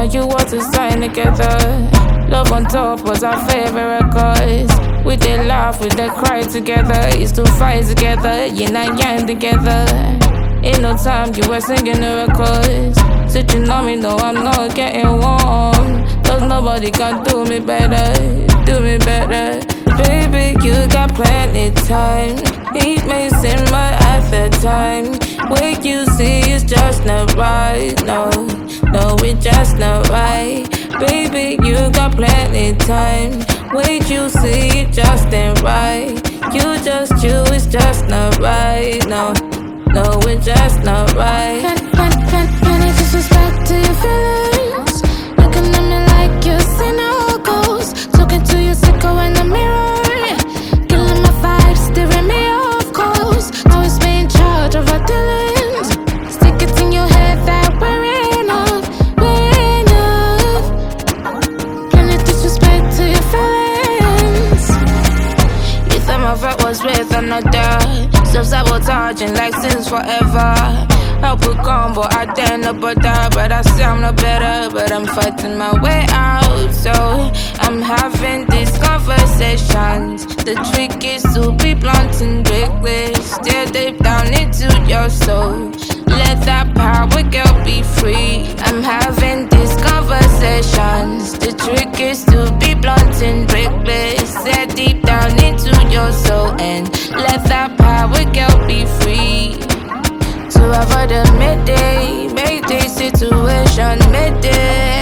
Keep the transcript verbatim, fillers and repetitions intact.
and you want to sign together. Love on Top was our favorite records. We did laugh, we did cry together. Used to fight together, yin and yang together. Ain't no time you were singing the records. Sitting on me, no, I'm not getting warm. Cause nobody can do me better, do me better. Baby, you got plenty time. It may seem right at the time. What you see is just not right. No, no, it's just not right. Baby, you got plenty time. What you see is just ain't right. You just you, it's just not right. No, no, it's just not right. Can, can, can, can I disrespect to your feelings? Looking at me like you see no ghosts. Talking to you sicko in the mirror. Killing my vibes, steering me off course. Always be in charge of our dealings. Stick it in your head that we're enough, we're enough. Can I disrespect to your feelings? You thought my vibe was with another. Self-sabotaging like since forever. I put calm, but I dare not bother. But I say I'm not better, but I'm fighting my way out. So I'm having these conversations. The trick is to be blunt and reckless. Stare deep down into your soul. Let that power girl be free. I'm having these conversations. The trick is to be blunt and reckless. Stare deep down into your soul and let that power girl be free. To avoid a midday, mayday situation, midday.